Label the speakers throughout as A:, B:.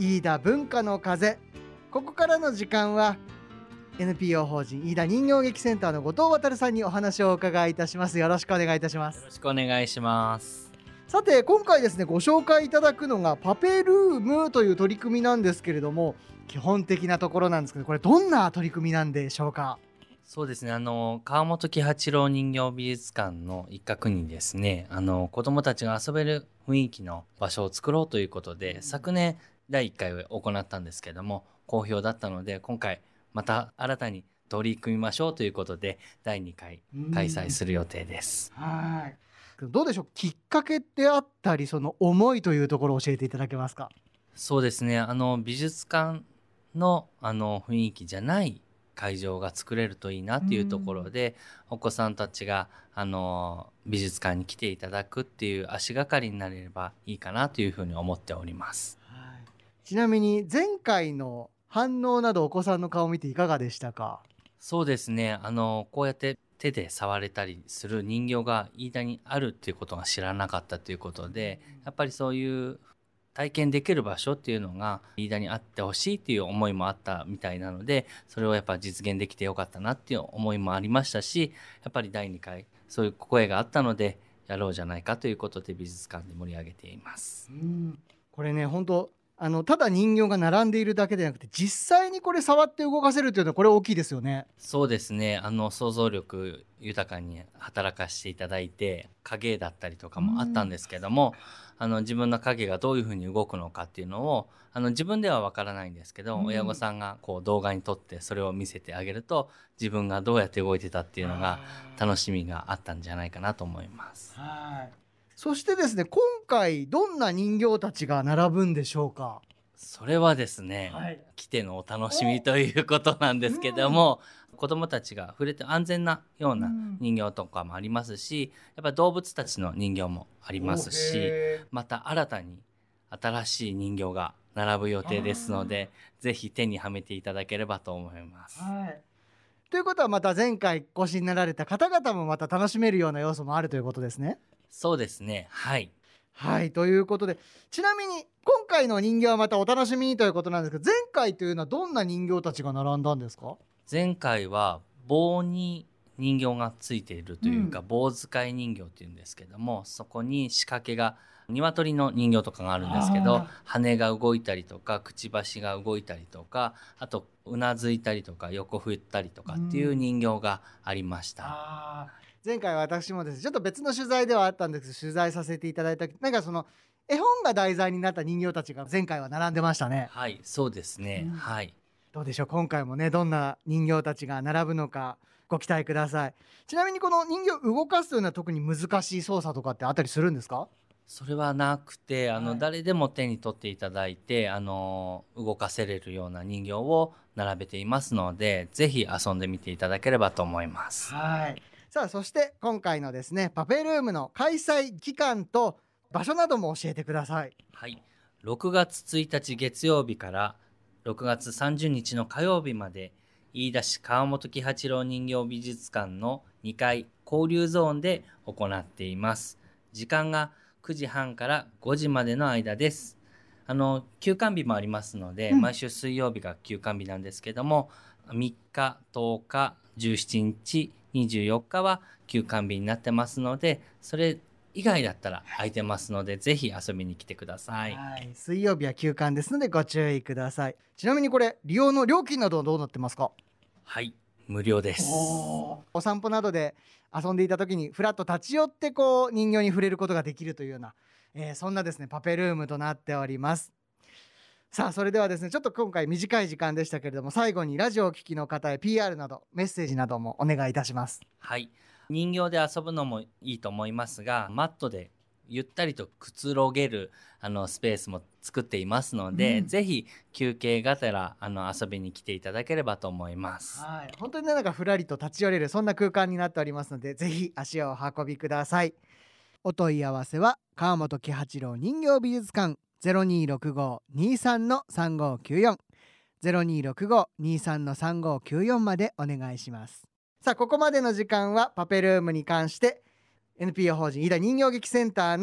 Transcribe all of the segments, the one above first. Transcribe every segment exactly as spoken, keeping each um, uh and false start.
A: 飯田文化の風。ここからの時間は エヌピーオー 法人飯田人形劇センターの後藤渉さんにお話をお伺いいたします。よろしくお願いいたします。
B: よろしくお願いします。
A: さて今回ですね、ご紹介いただくのがパペルームという取り組みなんですけれども、基本的なところなんですけど、これどんな取り組みなんでしょうか？
B: そうですね、あの川本喜八郎人形美術館の一角にですね、あの子どもたちが遊べる雰囲気の場所を作ろうということで、昨年だいいっかいを行ったんですけども好評だったので、今回また新たに取り組みましょうということでだいにかい開催する予定です。
A: はい。どうでしょう、きっかけであったりその思いというところを教えていただけますか？
B: そうですね、あの美術館のあの雰囲気じゃない会場が作れるといいなっていうところで、お子さんたちがあの美術館に来ていただくっていう足がかりになれればいいかなというふうに思っております。
A: はい、ちなみに前回の反応などお子さんの顔を見ていかがでしたか？
B: そうですね、あのこうやって手で触れたりする人形が飯田にあるっていうことが知らなかったということで、やっぱりそういう体験できる場所っていうのが飯田にあってほしいっていう思いもあったみたいなので、それをやっぱ実現できてよかったなっていう思いもありましたし、やっぱりだいにかいそういう声があったのでやろうじゃないかということで美術館で盛り上げています。
A: うん、これね本当あのただ人形が並んでいるだけでなくて、実際にこれ触って動かせるというのはこれ大きいですよね。
B: そうですね、あの想像力豊かに働かせていただいて、影だったりとかもあったんですけども、あの自分の影がどういうふうに動くのかっていうのをあの自分ではわからないんですけど、
A: うん、
B: 親御さんがこう動画に撮ってそれを見せてあげると、自分がどうやって動いてたっていうのが楽しみがあったんじゃないかなと思います。
A: はい。そしてですね、今回どんな人形たちが並ぶんでしょうか？
B: それはですね、
A: はい、
B: 来てのお楽しみということなんですけども、うん、子どもたちが触れて安全なような人形とかもありますし、やっぱり動物たちの人形もありますし、また新たに新しい人形が並ぶ予定ですので、ぜひ手にはめていただければと思います。
A: はい、ということはまた前回ご出しになられた方々もまた楽しめるような要素もあるということですね。
B: そうですね、はい。
A: はい、ということで、ちなみに今回の人形はまたお楽しみにということなんですけど、前回というのはどんな人形たちが並んだんですか？
B: 前回は棒に人形がついているというか、うん、棒使い人形っていうんですけども、そこに仕掛けが鶏の人形とかがあるんですけど、羽が動いたりとかくちばしが動いたりとか、あとうなずいたりとか横振ったりとかっていう人形がありました。
A: うん、あ、前回私もですね、ちょっと別の取材ではあったんですけど、取材させていただいたなんかその絵本が題材になった人形たちが前回は並んでましたね。
B: はい、そうですね、うん、はい。
A: どうでしょう、今回もねどんな人形たちが並ぶのかご期待ください。ちなみにこの人形を動かすというのは特に難しい操作とかってあったりするんですか？
B: それはなくて、あの、
A: はい、
B: 誰でも手に取っていただいて、あの動かせれるような人形を並べていますので、ぜひ遊んでみていただければと思います。
A: はい。さあそして今回のですねパペルームの開催期間と場所なども教えてください。
B: はい、ろくがつついたち月曜日からろくがつさんじゅうにちの火曜日まで、飯田市川本喜八郎人形美術館のにかい交流ゾーンで行っています。時間がくじはんからごじまでの間です。あの休館日もありますので、うん、毎週水曜日が休館日なんですけども、みっか、とおか、じゅうしちにち、にじゅうよっかは休館日になってますので、それ以外だったら空いてますので、ぜひ遊びに来てください。
A: はい、水曜日は休館ですのでご注意ください。ちなみにこれ利用の料金などはどうなってますか？
B: はい、無料です。
A: お, お散歩などで遊んでいた時にフラッと立ち寄ってこう人形に触れることができるというような、えー、そんなですねパペルームとなっております。さあそれではですね、ちょっと今回短い時間でしたけれども、最後にラジオを聴きの方へ ピーアール などメッセージなどもお願いいたします。
B: はい、人形で遊ぶのもいいと思いますが、マットでゆったりとくつろげるあのスペースも作っていますので、うん、ぜひ休憩がてらあの遊びに来ていただければと思います。
A: はい、本当になんかふらりと立ち寄れるそんな空間になっておりますので、ぜひ足をお運びください。お問い合わせは川本喜八郎人形美術館 ゼロにーろくごーにーさんのさんごーきゅうよん ゼロにーろくごーにーさんのさんごーきゅうよんまでお願いします。さあここまでの時間はパペルームに関して エヌピーオー 法人飯田人形劇センターの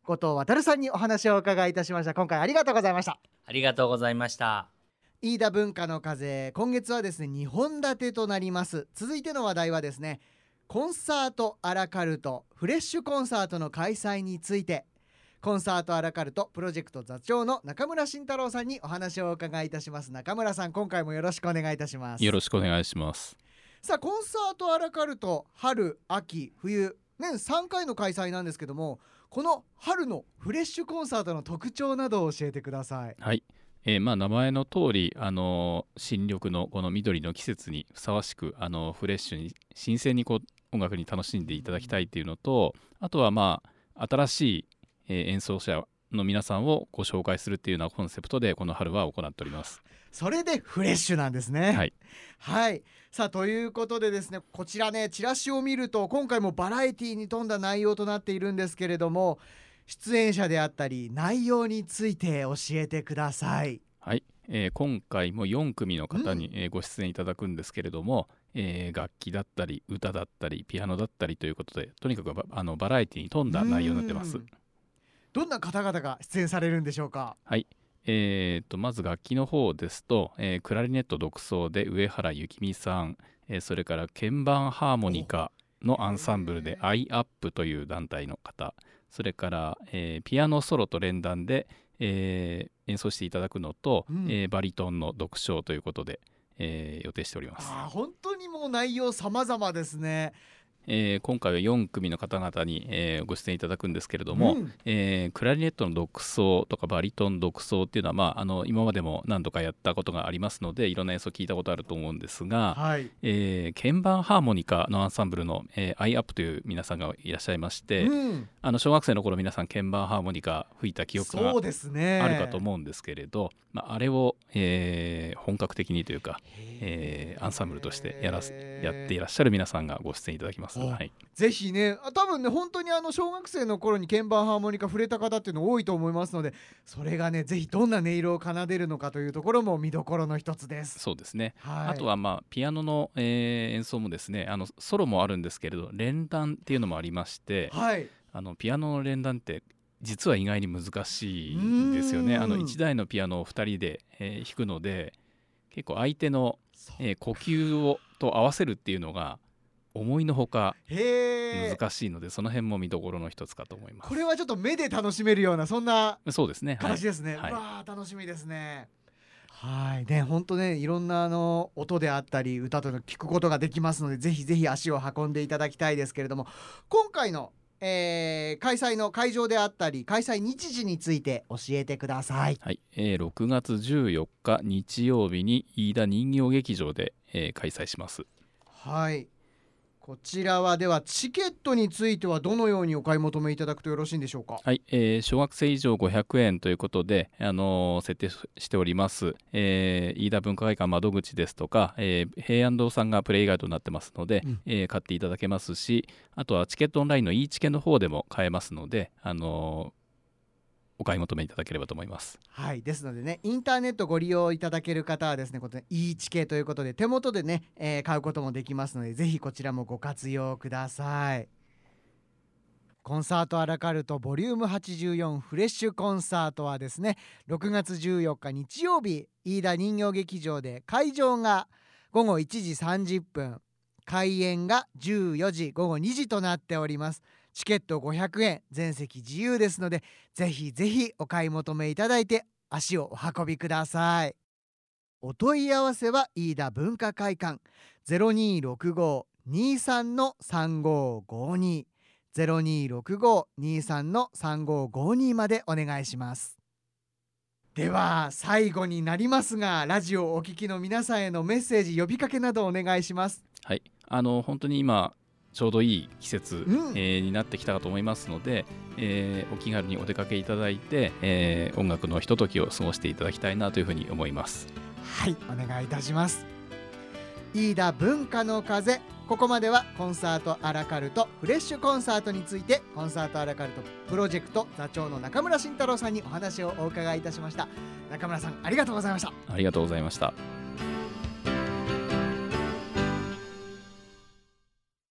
A: 後藤渉さんにお話をお伺いいたしました。今回ありがとうございました。
B: ありがとうございました。
A: 飯田文化の風、今月はですねにほん立てとなります。続いての話題はですね、コンサートアラカルトフレッシュコンサートの開催について、コンサートアラカルトプロジェクト座長の中村慎太郎さんにお話をお伺いいたします。中村さん、今回もよろしくお願いいたします。
C: よろしくお願いします。
A: さあ、コンサートアラカルト春秋冬年さんかいの開催なんですけども、この春のフレッシュコンサートの特徴などを教えてください。
C: はい、えーまあ、名前の通り、あのー新緑のこの緑の季節にふさわしく、あのーフレッシュに新鮮にこう音楽に楽しんでいただきたいというのと、あとはまあ新しい、えー演奏者の皆さんをご紹介するっていうようなコンセプトでこの春は行っております。
A: それでフレッシュなんですね。
C: はい、
A: はい、さあということでですね、こちらねチラシを見ると今回もバラエティに富んだ内容となっているんですけれども、出演者であったり内容について教えてください。
C: はい、えー今回もよん組の方に、
A: うん
C: えーご出演いただくんですけれども、えー楽器だったり歌だったりピアノだったりということで、とにかくばあのバラエティに富んだ内容になってます。
A: うんどんな方々が出演されるんでしょうか。
C: はい、えー、とまず楽器の方ですと、えークラリネット独奏で上原幸美さん、えーそれから鍵盤ハーモニカのアンサンブルで アイアップ という団体の方、それから、えーピアノソロと連弾で、えー演奏していただくのと、
A: うん
C: えーバリトンの独唱ということで、えー予定しております。
A: あー本当にもう内容様々ですね。
C: えー今回はよん組の方々に、えーご出演いただくんですけれども、
A: うん
C: えークラリネットの独奏とかバリトン独奏っていうのは、まあ、あの今までも何度かやったことがありますので、いろんな演奏聞いたことあると思うんですが、
A: はい
C: えー鍵盤ハーモニカのアンサンブルの、えー、アイアップという皆さんがいらっしゃいまして、
A: うん
C: あの小学生の頃皆さん鍵盤ハーモニカ吹いた記憶が
A: そうですね
C: あるかと思うんですけれど、まあ、あれを、えー本格的にというか、えーアンサンブルとしてやらすやっていらっしゃる皆さんがご出演いただきます。
A: お
C: はい、
A: ぜひね、あ多分ね本当にあの小学生の頃に鍵盤ハーモニカ触れた方っていうの多いと思いますので、それがねぜひどんな音色を奏でるのかというところも見どころの一つです。
C: そうですね。
A: はい、
C: あとは、まあ、ピアノの、えー演奏もですね、あのソロもあるんですけれど、連弾っていうのもありまして、
A: はい
C: あのピアノの連弾って実は意外に難しいんですよね。
A: うーん
C: あのいちだいのピアノをふたりで、えー弾くので、結構相手の、
A: そう
C: えー呼吸をと合わせるっていうのが思いのほか
A: へー
C: 難しいので、その辺も見どころの一つかと思います。
A: これはちょっと目で楽しめるようなそんな
C: そうですね。はい
A: 形ですね。
C: はいう
A: わー楽しみですね。はいね、本当ねいろんなあの音であったり歌というのを聞くことができますので、ぜひぜひ足を運んでいただきたいですけれども、今回の、えー開催の会場であったり開催日時について教えてください。
C: はい、えーろくがつじゅうよっか日曜日に飯田人形劇場で、えー開催します。
A: はい、こちらはではチケットについてはどのようにお買い求めいただくとよろしいんでしょうか。
C: はい、えー小学生以上ごひゃくえんということで、あのー設定しております、えー飯田文化会館窓口ですとか、えー平安堂さんがプレイガイドになってますので、
A: うん
C: えー買っていただけますし、あとはチケットオンラインの e チケの方でも買えますので、あのーお買い求めいただければと思います。
A: はい、ですのでねインターネットご利用いただける方はですね、この e チケということで手元でね、えー買うこともできますので、ぜひこちらもご活用ください。コンサートアラカルトボリュームはちじゅうよんフレッシュコンサートはですね、ろくがつじゅうよっか日曜日飯田人形劇場で、会場がごごいちじさんじゅっぷん、開演がじゅうよじごごにじとなっております。チケットごひゃくえん、全席自由ですので、ぜひぜひお買い求めいただいて足をお運びください。お問い合わせは飯田文化会館 ゼロにーろくごーにーさんのさんごーごーに ゼロにーろくごーにーさんのさんごーごーにまでお願いします。では最後になりますが、ラジオをお聞きの皆さんへのメッセージ、呼びかけなどお願いします。
C: はい、あの本当に今ちょうどいい季節、
A: うん
C: えーになってきたかと思いますので、えーお気軽にお出かけいただいて、えー音楽のひとときを過ごしていただきたいなというふうに思います。
A: はい、お願いいたします。飯田文化の風、ここまではコンサートアラカルトフレッシュコンサートについて、コンサートアラカルトプロジェクト座長の中村慎太郎さんにお話をお伺いいたしました。中村さん、ありがとうございました。
C: ありがとうございました。